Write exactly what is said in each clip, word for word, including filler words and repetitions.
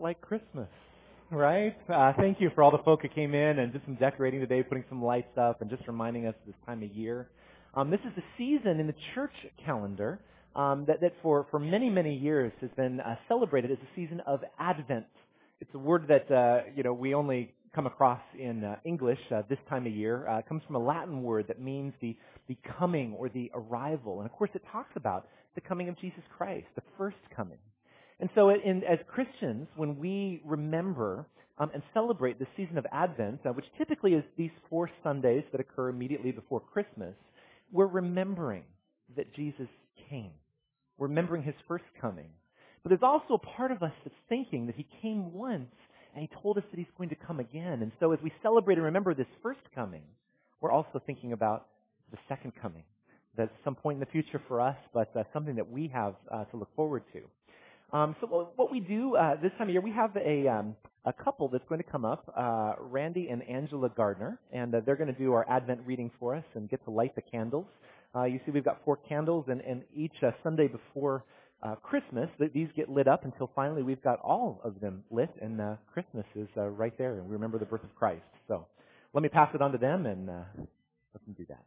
like Christmas, right? Uh, thank you for all the folk who came in and did some decorating today, putting some lights up and just reminding us of this time of year. Um, this is the season in the church calendar um, that, that for, for many, many years has been uh, celebrated as a season of Advent. It's a word that uh, you know we only come across in uh, English uh, this time of year. Uh, it comes from a Latin word that means the, the coming or the arrival. And of course it talks about the coming of Jesus Christ, the first coming. And so in, as Christians, when we remember um, and celebrate the season of Advent, uh, which typically is these four Sundays that occur immediately before Christmas, we're remembering that Jesus came. We're remembering his first coming. But there's also a part of us that's thinking that he came once and he told us that he's going to come again. And so as we celebrate and remember this first coming, we're also thinking about the second coming. That's some point in the future for us, but uh, something that we have uh, to look forward to. Um, so what we do uh, this time of year, we have a, um, a couple that's going to come up, uh, Randy and Angela Gardner, and uh, they're going to do our Advent reading for us and get to light the candles. Uh, you see we've got four candles, and, and each uh, Sunday before uh, Christmas, th- these get lit up until finally we've got all of them lit, and uh, Christmas is uh, right there, and we remember the birth of Christ. So let me pass it on to them, and uh, let them do that.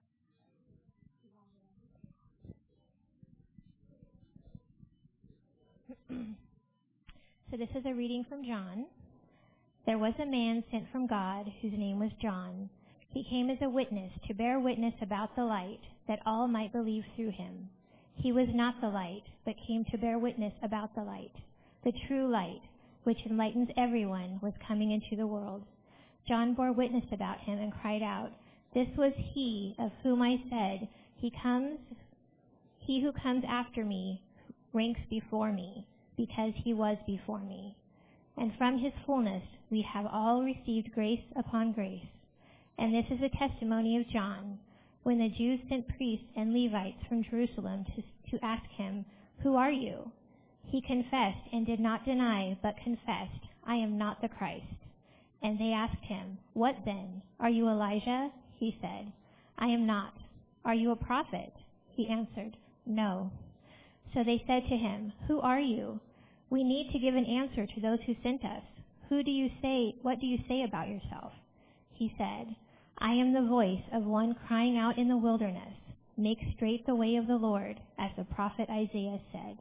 So this is a reading from John. There was a man sent from God whose name was John. He came as a witness to bear witness about the light, that all might believe through him. He was not the light, but came to bear witness about the light. The true light, which enlightens everyone, was coming into the world. John bore witness about him and cried out, "This was he of whom I said, He comes, he who comes after me ranks before me, because he was before me." And from his fullness we have all received grace upon grace. And this is the testimony of John, when the Jews sent priests and Levites from Jerusalem to, to ask him, "Who are you?" He confessed and did not deny, but confessed, "I am not the Christ." And they asked him, "What then? Are you Elijah?" He said, "I am not." "Are you a prophet?" He answered, "No." So they said to him, "Who are you? We need to give an answer to those who sent us. Who do you say, what do you say about yourself?" He said, "I am the voice of one crying out in the wilderness, 'Make straight the way of the Lord,' as the prophet Isaiah said."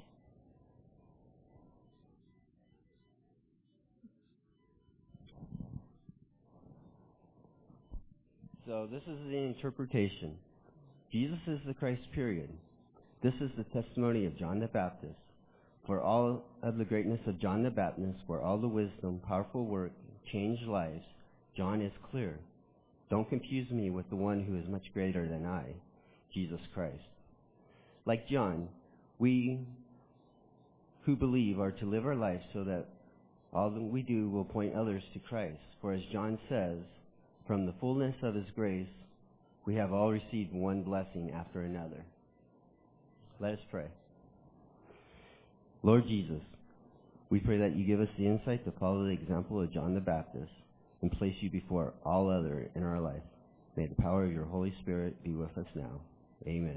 So this is the interpretation. Jesus is the Christ, period. This is the testimony of John the Baptist. For all of the greatness of John the Baptist, for all the wisdom, powerful work, changed lives, John is clear. Don't confuse me with the one who is much greater than I, Jesus Christ. Like John, we who believe are to live our lives so that all that we do will point others to Christ. For as John says, from the fullness of his grace, we have all received one blessing after another. Let us pray. Lord Jesus, we pray that you give us the insight to follow the example of John the Baptist and place you before all other in our life. May the power of your Holy Spirit be with us now. Amen.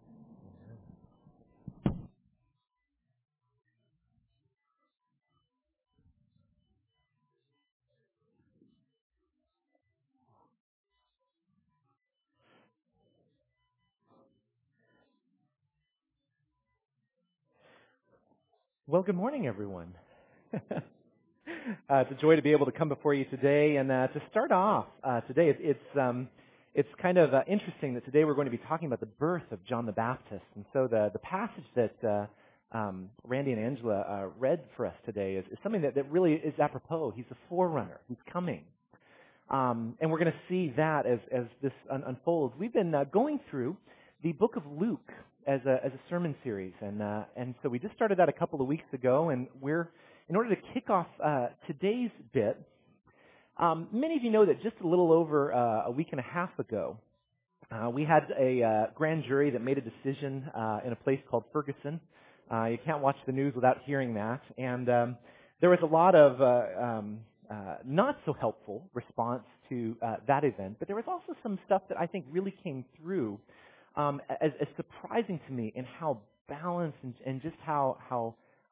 Well, good morning, everyone. uh, it's a joy to be able to come before you today, and uh, to start off uh, today, it, it's um, it's kind of uh, interesting that today we're going to be talking about the birth of John the Baptist, and so the the passage that uh, um, Randy and Angela uh, read for us today is, is something that, that really is apropos. He's a forerunner. He's coming, um, and we're going to see that as as this un- unfolds. We've been uh, going through the book of Luke as a as a sermon series, and uh, and so we just started that a couple of weeks ago, and we're in order to kick off uh, today's bit. Um, many of you know that just a little over uh, a week and a half ago, uh, we had a uh, grand jury that made a decision uh, in a place called Ferguson. Uh, you can't watch the news without hearing that, and um, there was a lot of uh, um, uh, not so helpful response to uh, that event, but there was also some stuff that I think really came through. Um, as, as surprising to me in how balanced and, and just how how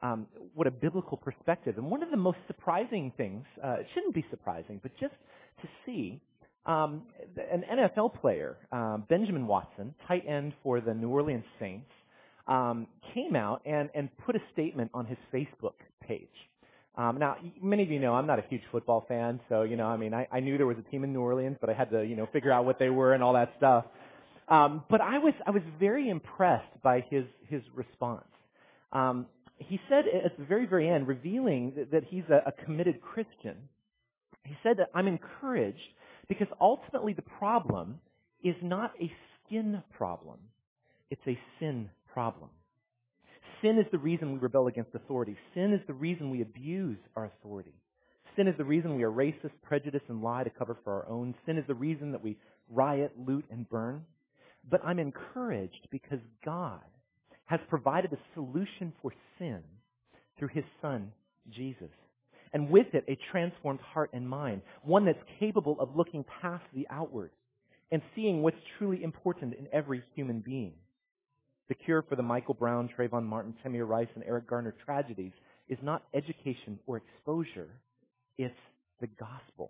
um, what a biblical perspective. And one of the most surprising things, uh, it shouldn't be surprising, but just to see um, an N F L player, uh, Benjamin Watson, tight end for the New Orleans Saints, um, came out and, and put a statement on his Facebook page. Um, now, many of you know I'm not a huge football fan, so, you know, I mean, I, I knew there was a team in New Orleans, but I had to, you know, figure out what they were and all that stuff. Um, but I was I was very impressed by his his response. Um, he said at the very, very end, revealing that, that he's a, a committed Christian, he said that I'm encouraged because ultimately the problem is not a skin problem. It's a sin problem. Sin is the reason we rebel against authority. Sin is the reason we abuse our authority. Sin is the reason we are racist, prejudiced, and lie to cover for our own. Sin is the reason that we riot, loot, and burn. But I'm encouraged because God has provided a solution for sin through His Son, Jesus. And with it, a transformed heart and mind, one that's capable of looking past the outward and seeing what's truly important in every human being. The cure for the Michael Brown, Trayvon Martin, Tamir Rice, and Eric Garner tragedies is not education or exposure. It's the gospel.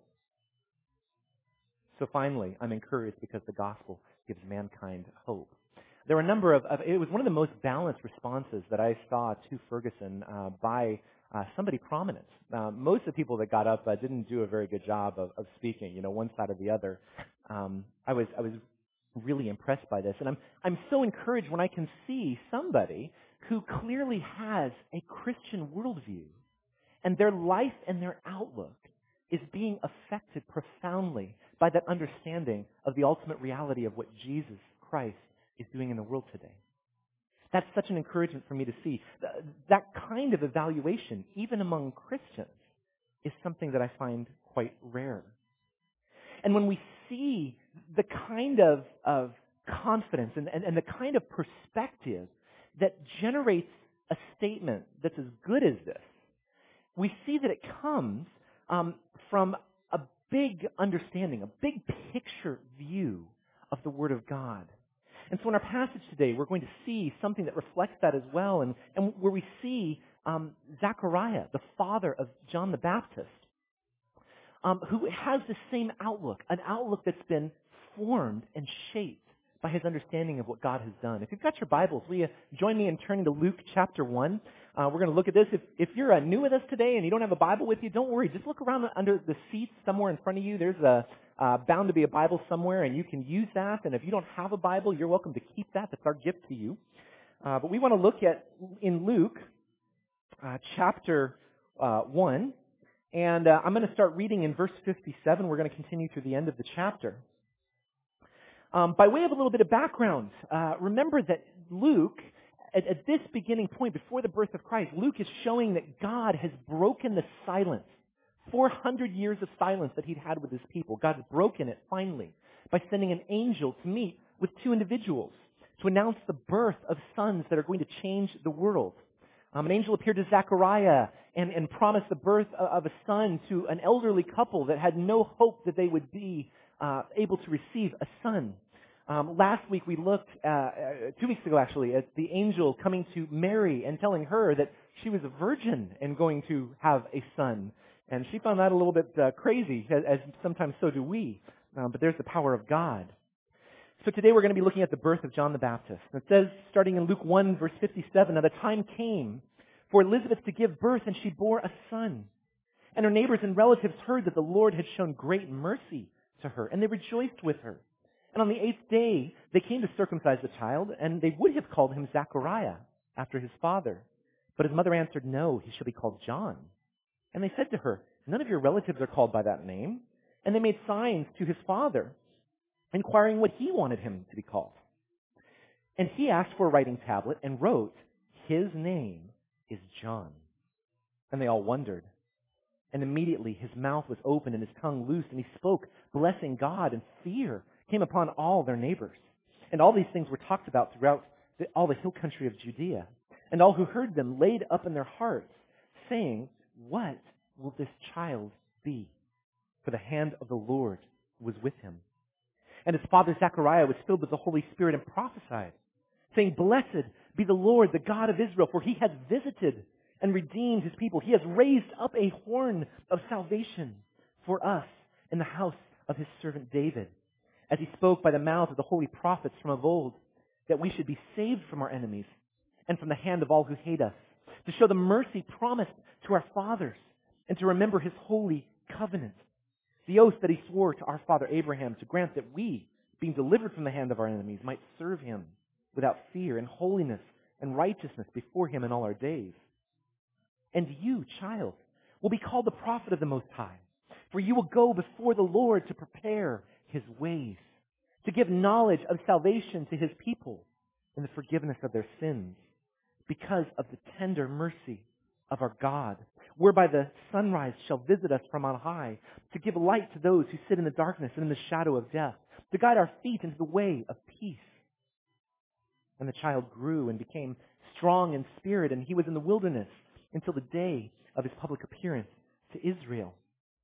So finally, I'm encouraged because the gospel gives mankind hope. There were a number of, of it was one of the most balanced responses that I saw to Ferguson uh, by uh, somebody prominent. Uh, most of the people that got up uh, didn't do a very good job of, of speaking, you know, one side or the other. Um, I was I was really impressed by this, and I'm I'm so encouraged when I can see somebody who clearly has a Christian worldview, and their life and their outlook is being affected profoundly by that understanding of the ultimate reality of what Jesus Christ is doing in the world today. That's such an encouragement for me to see. That kind of evaluation, even among Christians, is something that I find quite rare. And when we see the kind of, of confidence and, and, and the kind of perspective that generates a statement that's as good as this, we see that it comes um, from a big understanding, a big picture view of the Word of God. And so in our passage today, we're going to see something that reflects that as well, and, and where we see um, Zechariah, the father of John the Baptist, um, who has the same outlook, an outlook that's been formed and shaped by his understanding of what God has done. If you've got your Bibles, will you join me in turning to Luke chapter one? Uh, we're going to look at this. If, if you're uh, new with us today and you don't have a Bible with you, don't worry. Just look around under the seats somewhere in front of you. There's a uh, bound to be a Bible somewhere, and you can use that. And if you don't have a Bible, you're welcome to keep that. That's our gift to you. Uh, but we want to look at, in Luke uh, chapter uh, one, and uh, I'm going to start reading in verse fifty-seven. We're going to continue through the end of the chapter. Um, by way of a little bit of background, uh, remember that Luke, at, at this beginning point, before the birth of Christ, Luke is showing that God has broken the silence, four hundred years of silence that he'd had with his people. God's broken it, finally, by sending an angel to meet with two individuals to announce the birth of sons that are going to change the world. Um, an angel appeared to Zechariah and, and promised the birth of a son to an elderly couple that had no hope that they would be uh, able to receive a son. Um, last week we looked, uh, uh, two weeks ago actually, at the angel coming to Mary and telling her that she was a virgin and going to have a son. And she found that a little bit uh, crazy, as, as sometimes so do we. Um, but there's the power of God. So today we're going to be looking at the birth of John the Baptist. It says, starting in Luke one, verse fifty-seven, "Now the time came for Elizabeth to give birth, and she bore a son. And her neighbors and relatives heard that the Lord had shown great mercy to her, and they rejoiced with her. And on the eighth day, they came to circumcise the child, and they would have called him Zechariah, after his father. But his mother answered, 'No, he shall be called John.' And they said to her, 'None of your relatives are called by that name.' And they made signs to his father, inquiring what he wanted him to be called. And he asked for a writing tablet and wrote, 'His name is John.' And they all wondered. And immediately his mouth was opened and his tongue loosed, and he spoke, blessing God, and fear came upon all their neighbors. And all these things were talked about throughout the, all the hill country of Judea. And all who heard them laid up in their hearts, saying, 'What will this child be?' For the hand of the Lord was with him. And his father Zechariah was filled with the Holy Spirit and prophesied, saying, 'Blessed be the Lord, the God of Israel, for he has visited and redeemed his people. He has raised up a horn of salvation for us in the house of his servant David, as he spoke by the mouth of the holy prophets from of old, that we should be saved from our enemies and from the hand of all who hate us, to show the mercy promised to our fathers, and to remember his holy covenant, the oath that he swore to our father Abraham, to grant that we, being delivered from the hand of our enemies, might serve him without fear, in holiness and righteousness before him in all our days. And you, child, will be called the prophet of the Most High, for you will go before the Lord to prepare his ways, to give knowledge of salvation to his people and the forgiveness of their sins, because of the tender mercy of our God, whereby the sunrise shall visit us from on high, to give light to those who sit in the darkness and in the shadow of death, to guide our feet into the way of peace. And the child grew and became strong in spirit, and he was in the wilderness until the day of his public appearance to Israel.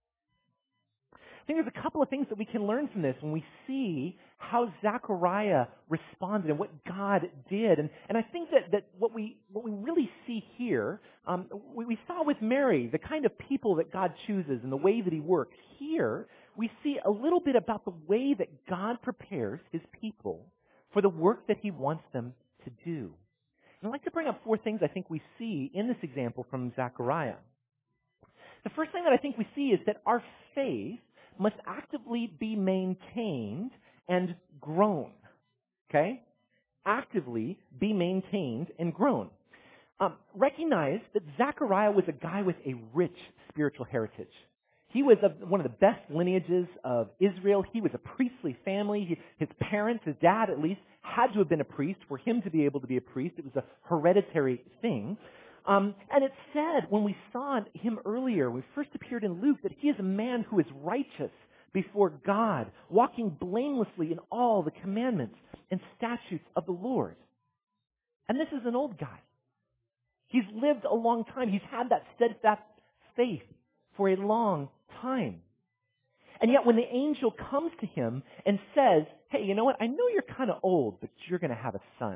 I think there's a couple of things that we can learn from this when we see how Zechariah responded and what God did. And, and I think that, that what we what we really see here, um, we, we saw with Mary, the kind of people that God chooses and the way that he works. Here, we see a little bit about the way that God prepares his people for the work that he wants them to do. And I'd like to bring up four things I think we see in this example from Zechariah. The first thing that I think we see is that our faith must actively be maintained and grown. Okay? Actively be maintained and grown. Um, recognize that Zechariah was a guy with a rich spiritual heritage. He was of one of the best lineages of Israel. He was a priestly family. He, his parents, his dad at least, had to have been a priest for him to be able to be a priest. It was a hereditary thing. Um, and it said, when we saw him earlier, when we first appeared in Luke, that he is a man who is righteous before God, walking blamelessly in all the commandments and statutes of the Lord. And this is an old guy. He's lived a long time. He's had that steadfast faith for a long time. And yet when the angel comes to him and says, hey, you know what? I know you're kind of old, but you're going to have a son.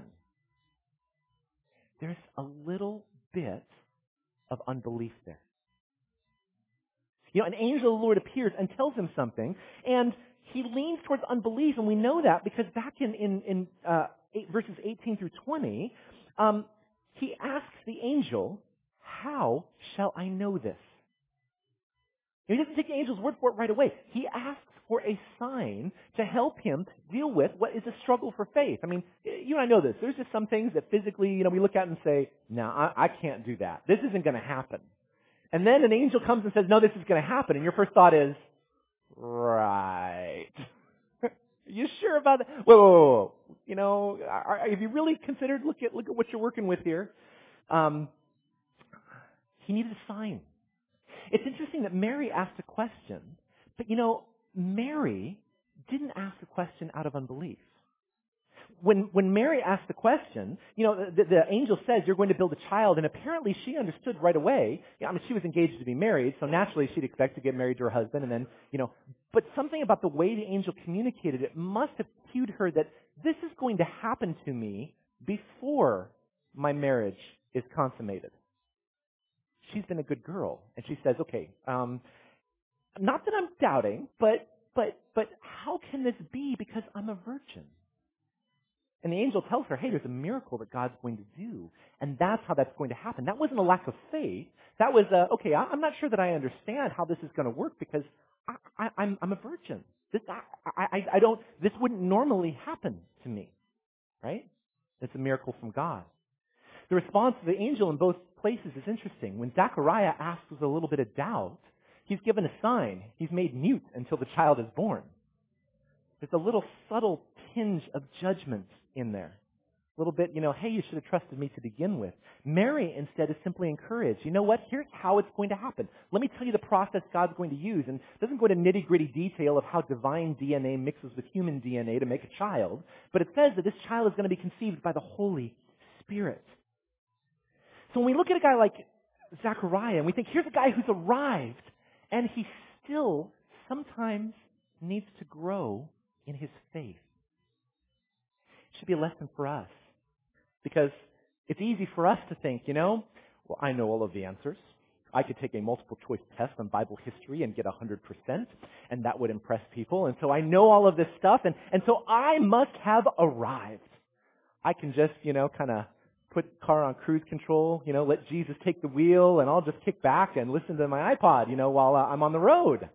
There's a little bit of unbelief there. You know, an angel of the Lord appears and tells him something, and he leans towards unbelief, and we know that because back in, in, in uh, eight, verses eighteen through twenty, um, he asks the angel, how shall I know this? He doesn't take the angel's word for it right away. He asks for a sign to help him deal with what is a struggle for faith. I mean, you and I know this. There's just some things that physically, you know, we look at and say, no, I, I can't do that. This isn't going to happen. And then an angel comes and says, no, this is going to happen. And your first thought is, right. Are you sure about that? Whoa, whoa, whoa, whoa. You know, are, have you really considered, look at, look at what you're working with here? Um, he needed a sign. It's interesting that Mary asked a question, but you know, Mary didn't ask the question out of unbelief. When when Mary asked the question, you know, the, the angel says, you're going to build a child, and apparently she understood right away. I mean, she was engaged to be married, so naturally she'd expect to get married to her husband, and then, you know, but something about the way the angel communicated it must have cued her that this is going to happen to me before my marriage is consummated. She's been a good girl, and she says, okay, um, not that I'm doubting, but but but how can this be because I'm a virgin? And the angel tells her, hey, there's a miracle that God's going to do, and that's how that's going to happen. That wasn't a lack of faith. That was, a, okay, I'm not sure that I understand how this is going to work because I, I, I'm, I'm a virgin. This, I, I, I don't, this wouldn't normally happen to me, right? It's a miracle from God. The response of the angel in both places is interesting. When Zechariah asks with a little bit of doubt, he's given a sign. He's made mute until the child is born. There's a little subtle tinge of judgment in there. A little bit, you know, hey, you should have trusted me to begin with. Mary, instead, is simply encouraged. You know what? Here's how it's going to happen. Let me tell you the process God's going to use. And it doesn't go into nitty-gritty detail of how divine D N A mixes with human D N A to make a child. But it says that this child is going to be conceived by the Holy Spirit. So when we look at a guy like Zechariah and we think, here's a guy who's arrived, and he still sometimes needs to grow in his faith. It should be a lesson for us. Because it's easy for us to think, you know, Well, I know all of the answers. I could take a multiple choice test on Bible history and get one hundred percent, and that would impress people. And so I know all of this stuff, and, and so I must have arrived. I can just, you know, kind of put the car on cruise control, you know, let Jesus take the wheel, and I'll just kick back and listen to my iPod, you know, while uh, I'm on the road.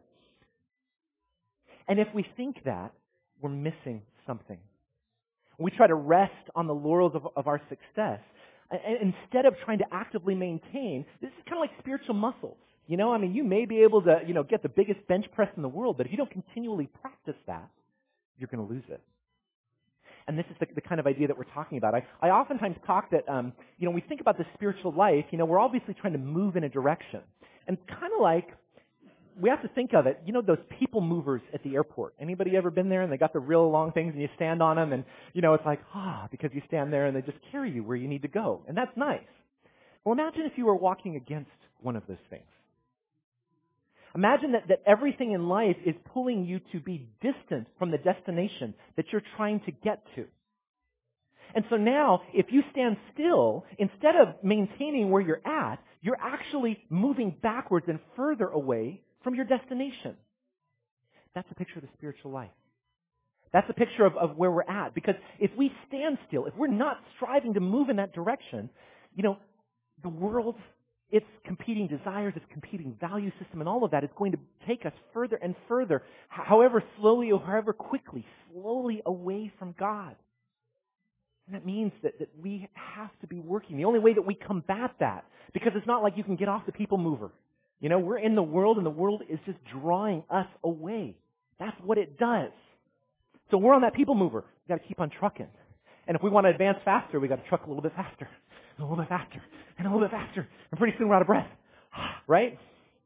And if we think that, we're missing something. We try to rest on the laurels of, of our success. And instead of trying to actively maintain, this is kind of like spiritual muscles. You know, I mean, you may be able to, you know, get the biggest bench press in the world, but if you don't continually practice that, you're going to lose it. And this is the, the kind of idea that we're talking about. I, I oftentimes talk that, um, you know, when we think about the spiritual life, you know, we're obviously trying to move in a direction. And kind of like, we have to think of it, you know, those people movers at the airport. Anybody ever been there and they got the real long things and you stand on them and, you know, it's like, ah, because you stand there and they just carry you where you need to go. And that's nice. Well, imagine if you were walking against one of those things. Imagine that, that everything in life is pulling you to be distant from the destination that you're trying to get to. And so now, if you stand still, instead of maintaining where you're at, you're actually moving backwards and further away from your destination. That's a picture of the spiritual life. That's a picture of, of where we're at. Because if we stand still, if we're not striving to move in that direction, you know, the world, its competing desires, its competing value system, and all of that is going to take us further and further, however slowly or however quickly, slowly away from God. And that means that, that we have to be working. The only way that we combat that, because it's not like you can get off the people mover. You know, we're in the world and the world is just drawing us away. That's what it does. So we're on that people mover. We've got to keep on trucking. And if we want to advance faster, we've got to truck a little bit faster, and a little bit faster, and a little bit faster. And pretty soon we're out of breath. Right?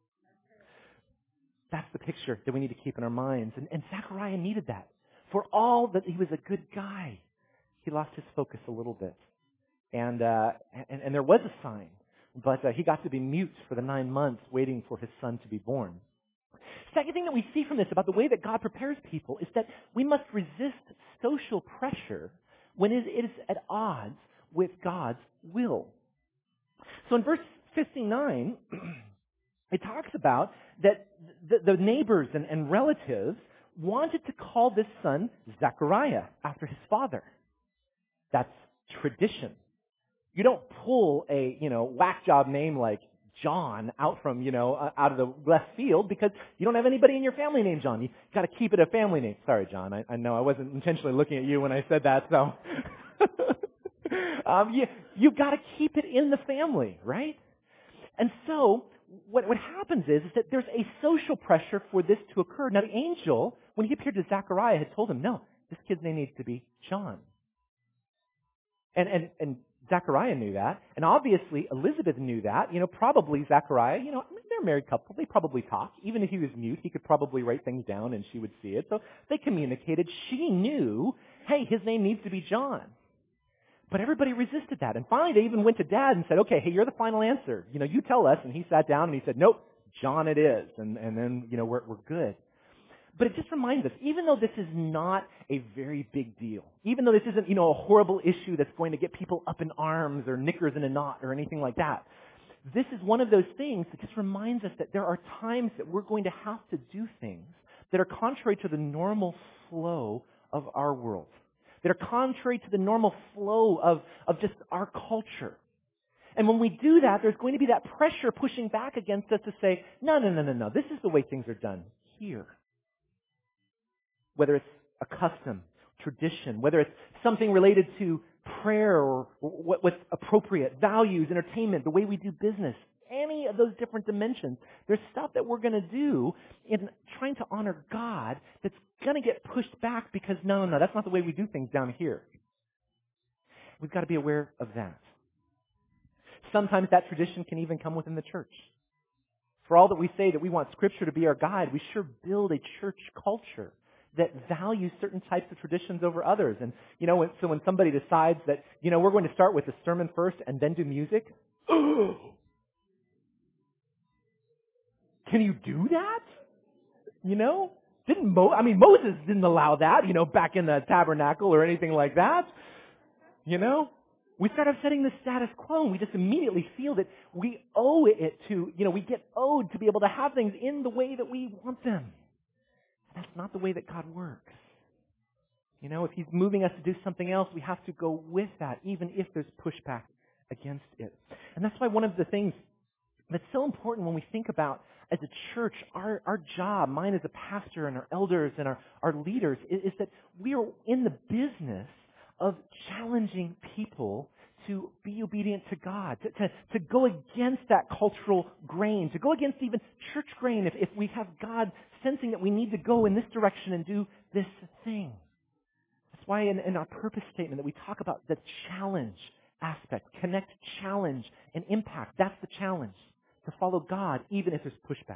That's the picture that we need to keep in our minds. And, and Zechariah needed that. For all that he was a good guy, he lost his focus a little bit. And, uh, and, and there was a sign. But uh, he got to be mute for the nine months waiting for his son to be born. Second thing that we see from this about the way that God prepares people is that we must resist social pressure when it is at odds with God's will. So in verse fifty-nine, it talks about that the, the neighbors and, and relatives wanted to call this son Zechariah after his father. That's tradition. You don't pull a, you know, whack job name like John out from, you know, uh, out of the left field because you don't have anybody in your family named John. You got to keep it a family name. Sorry, John. I, I know I wasn't intentionally looking at you when I said that, so. um, you, you've got to keep it in the family, right? And so what, what happens is, is that there's a social pressure for this to occur. Now, the angel, when he appeared to Zechariah, had told him, no, this kid's name needs to be John. And, and, and Zechariah knew that, and obviously Elizabeth knew that. You know, probably Zechariah, you know, they're a married couple. They probably talk. Even if he was mute, he could probably write things down and she would see it. So they communicated. She knew, hey, his name needs to be John. But everybody resisted that. And finally they even went to Dad and said, okay, hey, you're the final answer. You know, you tell us. And he sat down and he said, nope, John it is. And, and then, you know, we're, we're good. But it just reminds us, even though this is not a very big deal, even though this isn't, you know, a horrible issue that's going to get people up in arms or knickers in a knot or anything like that, this is one of those things that just reminds us that there are times that we're going to have to do things that are contrary to the normal flow of our world, that are contrary to the normal flow of, of just our culture. And when we do that, there's going to be that pressure pushing back against us to say, no, no, no, no, no, this is the way things are done here. Whether it's a custom, tradition, whether it's something related to prayer or what's appropriate, values, entertainment, the way we do business, any of those different dimensions, there's stuff that we're going to do in trying to honor God that's going to get pushed back because, no, no, that's not the way we do things down here. We've got to be aware of that. Sometimes that tradition can even come within the church. For all that we say that we want Scripture to be our guide, we sure build a church culture that values certain types of traditions over others. And, you know, when, so when somebody decides that, you know, we're going to start with the sermon first and then do music, can you do that? You know? Didn't Mo, I mean, Moses didn't allow that, you know, back in the tabernacle or anything like that. You know? We start upsetting the status quo, and we just immediately feel that we owe it to, you know, we get owed to be able to have things in the way that we want them. And that's not the way that God works. You know, if He's moving us to do something else, we have to go with that, even if there's pushback against it. And that's why one of the things that's so important when we think about, as a church, our, our job, mine as a pastor and our elders and our, our leaders, is, is that we are in the business of challenging people to be obedient to God, to, to, to go against that cultural grain, to go against even church grain if, if we have God sensing that we need to go in this direction and do this thing. That's why in, in our purpose statement that we talk about the challenge aspect, connect, challenge, and impact. That's the challenge, to follow God even if there's pushback.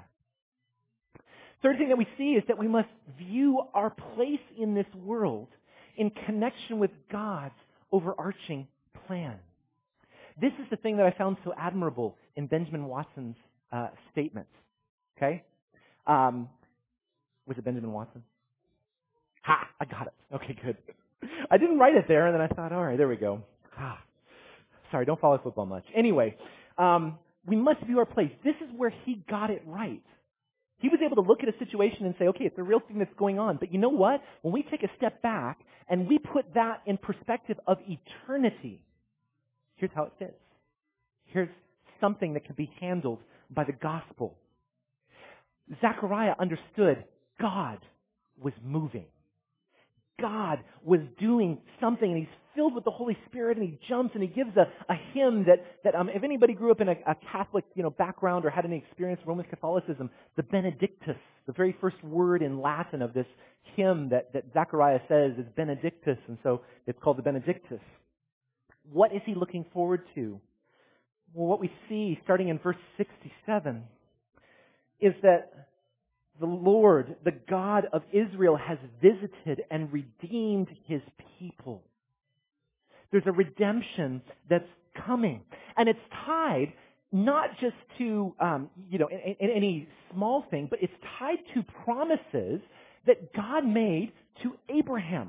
Third thing that we see is that we must view our place in this world in connection with God's overarching plan. This is the thing that I found so admirable in Benjamin Watson's uh, statement. Okay? Um, was it Benjamin Watson? Ha! I got it. Okay, good. I didn't write it there, and then I thought, all right, there we go. Ah, sorry, don't follow football much. Anyway, um, we must view our place. This is where he got it right. He was able to look at a situation and say, okay, it's a real thing that's going on. But you know what? When we take a step back and we put that in perspective of eternity, here's how it fits. Here's something that can be handled by the gospel. Zechariah understood God was moving. God was doing something, and he's filled with the Holy Spirit, and he jumps and he gives a, a hymn that, that um, if anybody grew up in a, a Catholic you know, background or had any experience with Roman Catholicism, the Benedictus, the very first word in Latin of this hymn that, that Zechariah says is Benedictus, and so it's called the Benedictus. What is he looking forward to? Well, what we see starting in verse sixty-seven is that the Lord, the God of Israel, has visited and redeemed His people. There's a redemption that's coming. And it's tied not just to, um, you know, in, in any small thing, but it's tied to promises that God made to Abraham.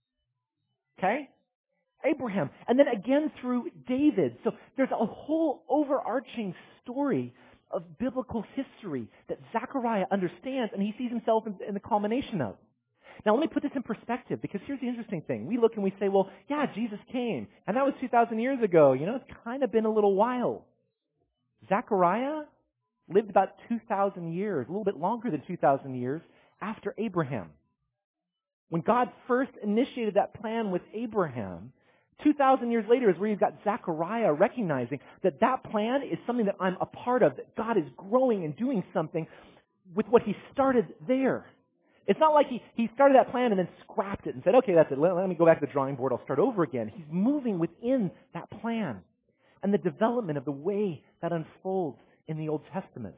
Okay? Abraham. And then again through David. So there's a whole overarching story of biblical history that Zechariah understands and he sees himself in, in the culmination of. Now let me put this in perspective, because here's the interesting thing. We look and we say, well, yeah, Jesus came, and that was two thousand years ago. You know, it's kind of been a little while. Zechariah lived about two thousand years, a little bit longer than two thousand years, after Abraham. When God first initiated that plan with Abraham, two thousand years later is where you've got Zechariah recognizing that that plan is something that I'm a part of, that God is growing and doing something with what he started there. It's not like he, he started that plan and then scrapped it and said, okay, that's it, let, let me go back to the drawing board, I'll start over again. He's moving within that plan and the development of the way that unfolds in the Old Testament.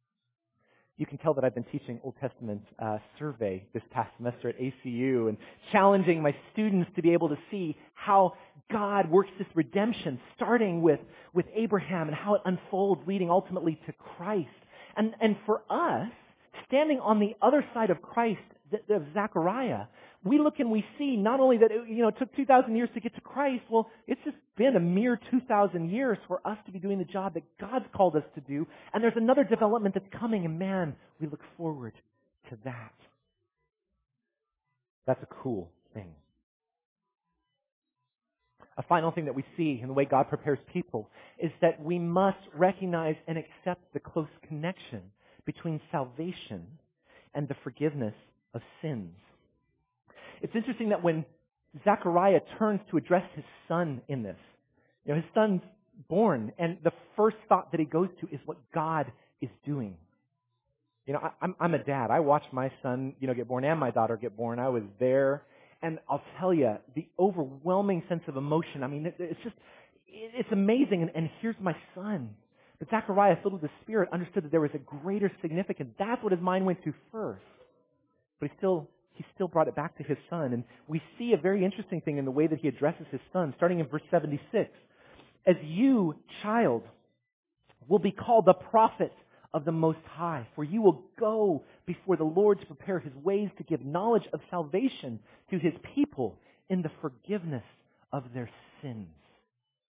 You can tell that I've been teaching Old Testament uh, survey this past semester at A C U and challenging my students to be able to see how God works this redemption, starting with, with Abraham and how it unfolds, leading ultimately to Christ. And, and for us, standing on the other side of Christ, of Zechariah, we look and we see not only that it, you know, it took two thousand years to get to Christ, well, it's just been a mere two thousand years for us to be doing the job that God's called us to do. And there's another development that's coming, and man, we look forward to that. That's a cool thing. A final thing that we see in the way God prepares people is that we must recognize and accept the close connection between salvation and the forgiveness of sins. It's interesting that when Zechariah turns to address his son in this, you know, his son's born, and the first thought that he goes to is what God is doing. You know, I, I'm, I'm a dad. I watched my son, you know, get born and my daughter get born. I was there, and I'll tell you, the overwhelming sense of emotion. I mean, it, it's just, it, it's amazing. And, and here's my son. But Zechariah, filled with the Spirit, understood that there was a greater significance. That's what his mind went to first. But he still, he still brought it back to his son. And we see a very interesting thing in the way that he addresses his son, starting in verse seventy-six. As you, child, will be called the prophet of the Most High, for you will go before the Lord to prepare his ways, to give knowledge of salvation to his people in the forgiveness of their sins.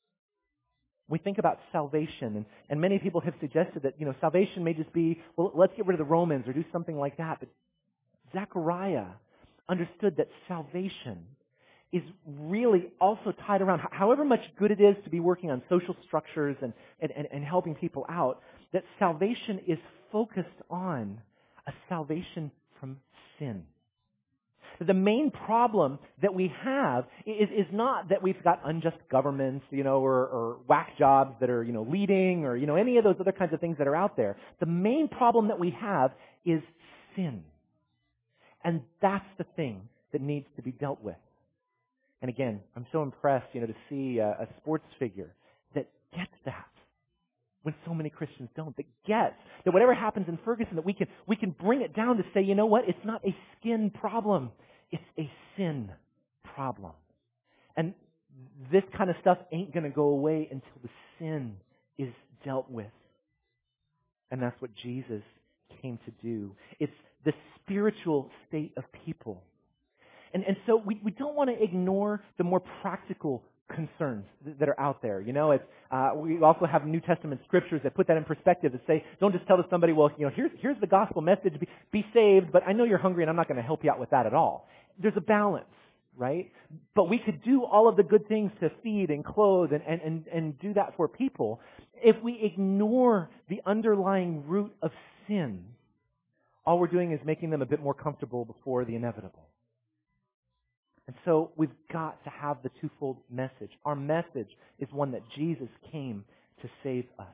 We think about salvation, and, and many people have suggested that, you know, salvation may just be, well, let's get rid of the Romans or do something like that. But Zechariah understood that salvation is really also tied around, however much good it is to be working on social structures and, and, and, and helping people out, that salvation is focused on a salvation from sin. The main problem that we have is, is not that we've got unjust governments, you know, or, or whack jobs that are, you know, leading or, you know, any of those other kinds of things that are out there. The main problem that we have is sin. And that's the thing that needs to be dealt with. And again, I'm so impressed, you know, to see a, a sports figure that gets that when so many Christians don't. That gets that whatever happens in Ferguson, that we can we can bring it down to say, you know what? It's not a skin problem. It's a sin problem. And this kind of stuff ain't going to go away until the sin is dealt with. And that's what Jesus came to do. It's the spiritual state of people. And, and so we, we don't want to ignore the more practical concerns that are out there. You know, it's, uh, we also have New Testament scriptures that put that in perspective to say, don't just tell to somebody, well, you know, here's, here's the gospel message, be, be saved, but I know you're hungry and I'm not going to help you out with that at all. There's a balance, right? But we could do all of the good things to feed and clothe and, and, and, and do that for people. If we ignore the underlying root of sin, all we're doing is making them a bit more comfortable before the inevitable. And so we've got to have the twofold message. Our message is one that Jesus came to save us.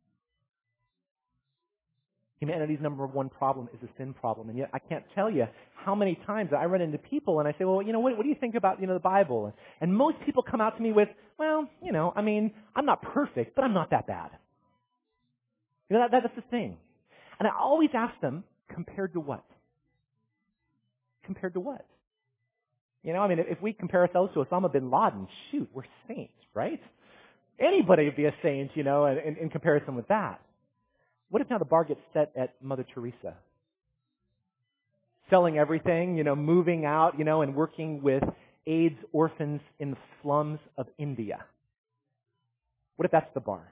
Humanity's number one problem is a sin problem. And yet I can't tell you how many times I run into people and I say, well, you know, what, what do you think about, you know, the Bible? And, and most people come out to me with, well, you know, I mean, I'm not perfect, but I'm not that bad. You know, that, that's the thing. And I always ask them, compared to what? Compared to what? You know, I mean, if we compare ourselves to Osama bin Laden, shoot, we're saints, right? Anybody would be a saint, you know, in, in comparison with that. What if now the bar gets set at Mother Teresa? Selling everything, you know, moving out, you know, and working with AIDS orphans in the slums of India. What if that's the bar?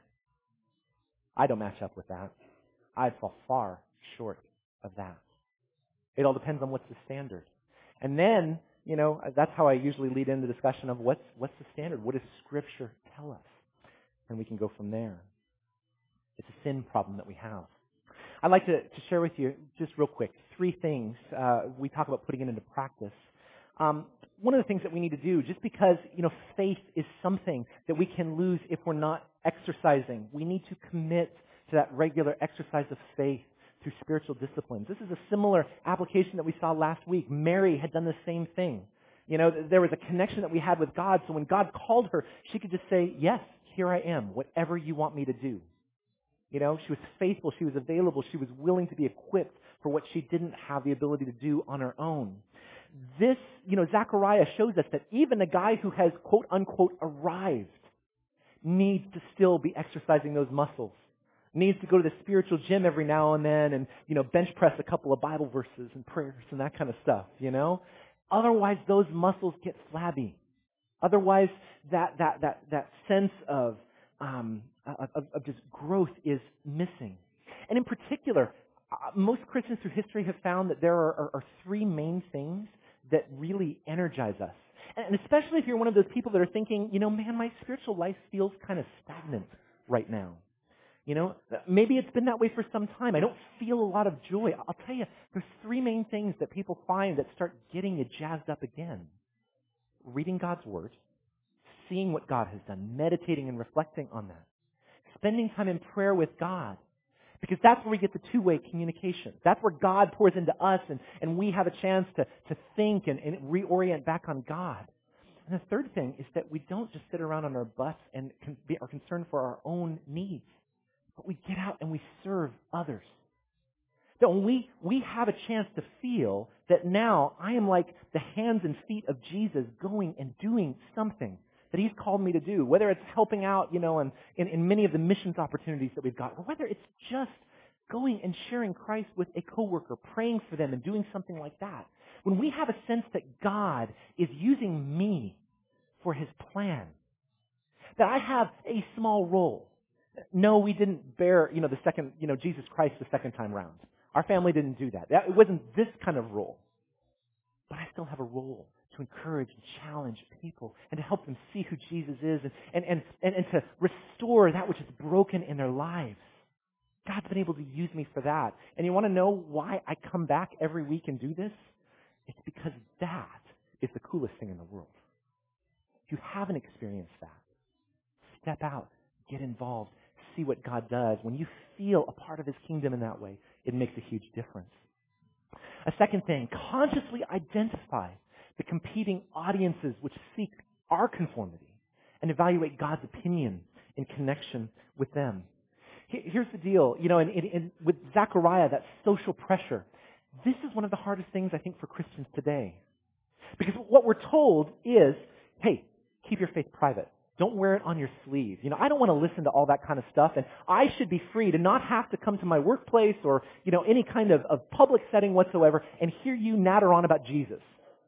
I don't match up with that. I'd fall far short of that. It all depends on what's the standard. And then, you know, that's how I usually lead in the discussion of what's what's the standard? What does Scripture tell us? And we can go from there. It's a sin problem that we have. I'd like to, to share with you, just real quick, three things. Uh, we talk about putting it into practice. Um, one of the things that we need to do, just because, you know, faith is something that we can lose if we're not exercising. We need to commit to that regular exercise of faith through spiritual disciplines. This is a similar application that we saw last week. Mary had done the same thing. You know, there was a connection that we had with God, so when God called her, she could just say, yes, here I am, whatever you want me to do. You know, she was faithful, she was available, she was willing to be equipped for what she didn't have the ability to do on her own. This, you know, Zechariah shows us that even a guy who has, quote unquote, arrived needs to still be exercising those muscles. Needs to go to the spiritual gym every now and then and, you know, bench press a couple of Bible verses and prayers and that kind of stuff, you know. Otherwise, those muscles get flabby. Otherwise, that, that, that, that sense of, um, of, of just growth is missing. And in particular, uh, most Christians through history have found that there are, are, are three main things that really energize us. And especially if you're one of those people that are thinking, you know, man, my spiritual life feels kind of stagnant right now. You know, maybe it's been that way for some time. I don't feel a lot of joy. I'll tell you, there's three main things that people find that start getting you jazzed up again. Reading God's Word, seeing what God has done, meditating and reflecting on that. Spending time in prayer with God. Because that's where we get the two-way communication. That's where God pours into us and, and we have a chance to, to think and, and reorient back on God. And the third thing is that we don't just sit around on our butts and con- be, are concerned for our own needs. But we get out and we serve others. That when we, we have a chance to feel that now I am like the hands and feet of Jesus going and doing something that He's called me to do, whether it's helping out, you know, in, in, in many of the missions opportunities that we've got, or whether it's just going and sharing Christ with a coworker, praying for them and doing something like that. When we have a sense that God is using me for His plan, that I have a small role. No, we didn't bear, you know, the second, you know, Jesus Christ the second time round. Our family didn't do that. That it wasn't this kind of role. But I still have a role to encourage and challenge people and to help them see who Jesus is and, and, and, and, and to restore that which is broken in their lives. God's been able to use me for that. And you want to know why I come back every week and do this? It's because that is the coolest thing in the world. If you haven't experienced that, step out, get involved, see what God does. When you feel a part of His kingdom in that way, it makes a huge difference. A second thing, consciously identify the competing audiences which seek our conformity and evaluate God's opinion in connection with them. Here's the deal, you know, in, in, in, with Zechariah, that social pressure, this is one of the hardest things, I think, for Christians today. Because what we're told is, hey, keep your faith private. Don't wear it on your sleeve. You know, I don't want to listen to all that kind of stuff, and I should be free to not have to come to my workplace or, you know, any kind of, of public setting whatsoever and hear you natter on about Jesus.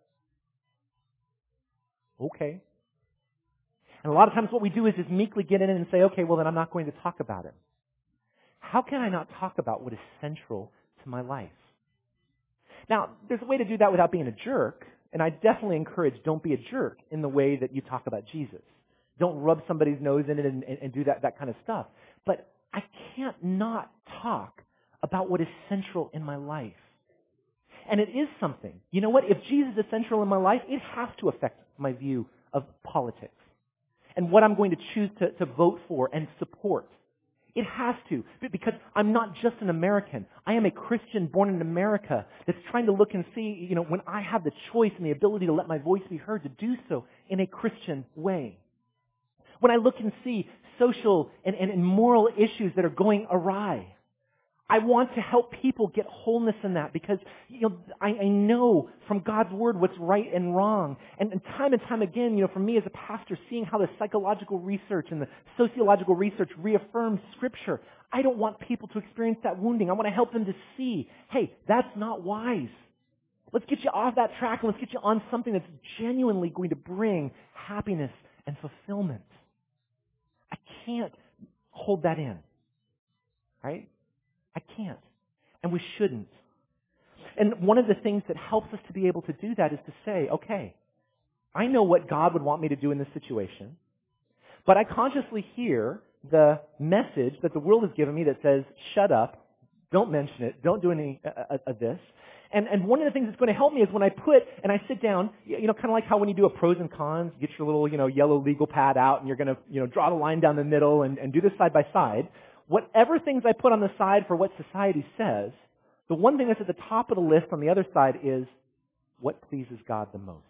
Okay. And a lot of times what we do is just meekly get in and say, okay, well then I'm not going to talk about it. How can I not talk about what is central to my life? Now, there's a way to do that without being a jerk, and I definitely encourage don't be a jerk in the way that you talk about Jesus. Don't rub somebody's nose in it and, and, and do that, that kind of stuff. But I can't not talk about what is central in my life. And it is something. You know what? If Jesus is central in my life, it has to affect my view of politics and what I'm going to choose to, to vote for and support. It has to, because I'm not just an American. I am a Christian born in America that's trying to look and see, you know, when I have the choice and the ability to let my voice be heard, to do so in a Christian way. When I look and see social and, and, and moral issues that are going awry, I want to help people get wholeness in that because, you know, I, I know from God's Word what's right and wrong. And, and time and time again, you know, for me as a pastor, seeing how the psychological research and the sociological research reaffirms Scripture, I don't want people to experience that wounding. I want to help them to see, hey, that's not wise. Let's get you off that track and let's get you on something that's genuinely going to bring happiness and fulfillment. I can't hold that in, right? I can't. And we shouldn't. And one of the things that helps us to be able to do that is to say, okay, I know what God would want me to do in this situation, but I consciously hear the message that the world has given me that says, shut up, don't mention it, don't do any uh, of this. And, and one of the things that's going to help me is when I put, and I sit down, you know, kind of like how when you do a pros and cons, you get your little, you know, yellow legal pad out and you're going to, you know, draw the line down the middle and, and do this side by side. Whatever things I put on the side for what society says, the one thing that's at the top of the list on the other side is what pleases God the most.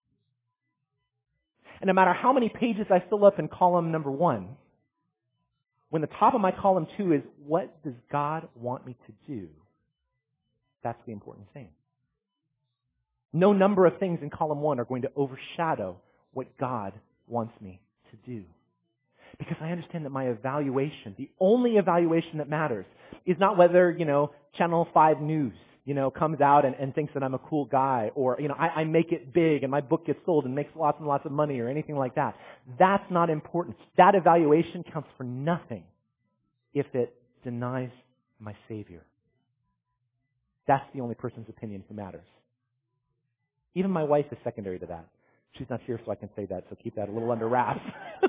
And no matter how many pages I fill up in column number one, when the top of my column two is what does God want me to do, that's the important thing. No number of things in column one are going to overshadow what God wants me to do. Because I understand that my evaluation, the only evaluation that matters, is not whether, you know, Channel five News, you know, comes out and, and thinks that I'm a cool guy, or, you know, I, I make it big and my book gets sold and makes lots and lots of money or anything like that. That's not important. That evaluation counts for nothing if it denies my Savior. That's the only person's opinion who matters. Even my wife is secondary to that. She's not here, so I can say that, so keep that a little under wraps.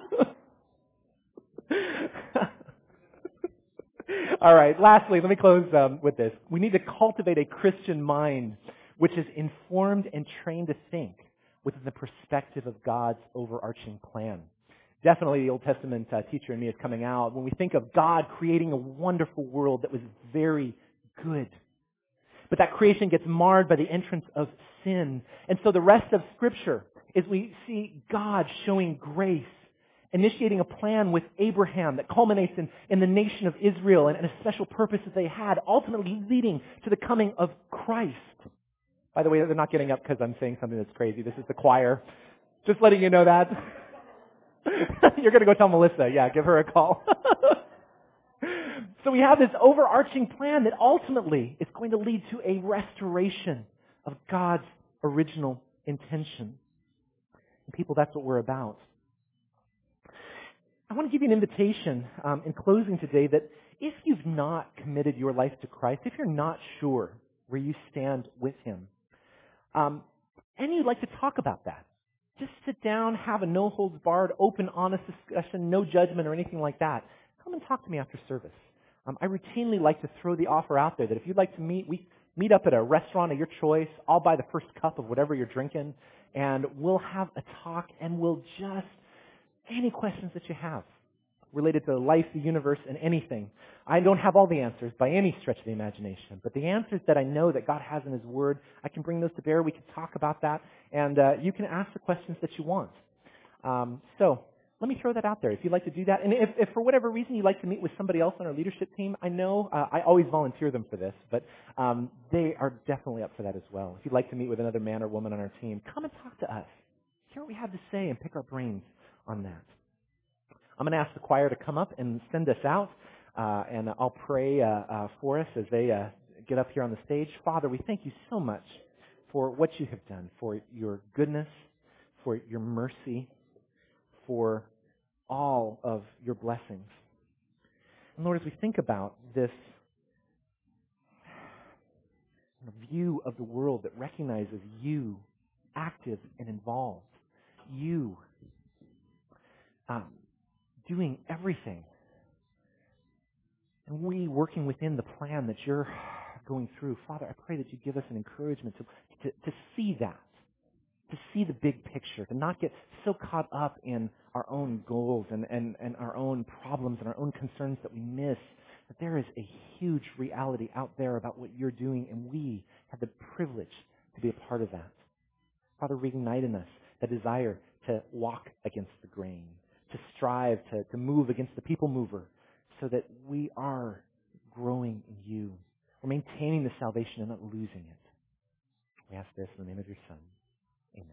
All right, lastly, let me close um, with this. We need to cultivate a Christian mind which is informed and trained to think within the perspective of God's overarching plan. Definitely the Old Testament uh, teacher in me is coming out. When we think of God creating a wonderful world that was very good, but that creation gets marred by the entrance of sin. And so the rest of Scripture is we see God showing grace, initiating a plan with Abraham that culminates in, in the nation of Israel and, and a special purpose that they had, ultimately leading to the coming of Christ. By the way, they're not getting up because I'm saying something that's crazy. This is the choir. Just letting you know that. You're going to go tell Melissa. Yeah, give her a call. So we have this overarching plan that ultimately is going to lead to a restoration of God's original intention. And people, that's what we're about. I want to give you an invitation um, in closing today that if you've not committed your life to Christ, if you're not sure where you stand with Him, um, and you'd like to talk about that, just sit down, have a no-holds-barred, open, honest discussion, no judgment or anything like that. Come and talk to me after service. Um, I routinely like to throw the offer out there that if you'd like to meet, we meet up at a restaurant of your choice. I'll buy the first cup of whatever you're drinking, and we'll have a talk, and we'll just, any questions that you have related to life, the universe, and anything. I don't have all the answers by any stretch of the imagination, but the answers that I know that God has in His Word, I can bring those to bear. We can talk about that, and uh, you can ask the questions that you want. Um, so let me throw that out there if you'd like to do that. And if, if for whatever reason you'd like to meet with somebody else on our leadership team, I know uh, I always volunteer them for this, but um, they are definitely up for that as well. If you'd like to meet with another man or woman on our team, come and talk to us. Hear what we have to say and pick our brains on that. I'm going to ask the choir to come up and send us out, uh, and I'll pray uh, uh, for us as they uh, get up here on the stage. Father, we thank you so much for what you have done, for your goodness, for your mercy, for all of your blessings. And Lord, as we think about this view of the world that recognizes you active and involved, you um, doing everything, and we working within the plan that you're going through. Father, I pray that you give us an encouragement to, to, to see that, to see the big picture, to not get so caught up in our own goals and, and, and our own problems and our own concerns that we miss that there is a huge reality out there about what you're doing, and we have the privilege to be a part of that. Father, reignite in us the desire to walk against the grain, to strive to, to move against the people mover so that we are growing in you. We're maintaining the salvation and not losing it. We ask this in the name of your Son. Amen.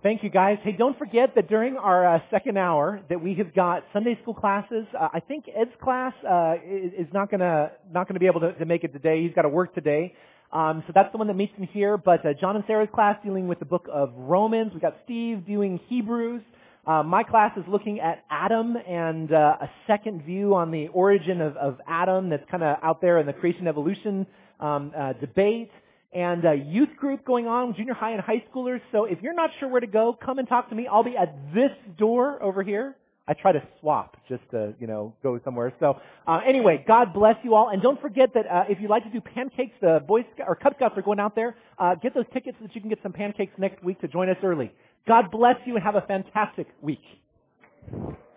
Thank you, guys. Hey, don't forget that during our uh, second hour that we have got Sunday school classes. Uh, I think Ed's class uh, is, is not gonna not gonna be able to, to make it today. He's got to work today, um, so that's the one that meets in here. But uh, John and Sarah's class dealing with the book of Romans. We got Steve doing Hebrews. Uh, my class is looking at Adam and uh, a second view on the origin of, of Adam that's kind of out there in the creation evolution um, uh, debate. And a youth group going on, junior high and high schoolers. So if you're not sure where to go, come and talk to me. I'll be at this door over here. I try to swap just to, you know, go somewhere. So uh, anyway, God bless you all. And don't forget that uh, if you'd like to do pancakes, the Boy Scouts or Cub Scouts are going out there. Uh, get those tickets so that you can get some pancakes next week to join us early. God bless you and have a fantastic week.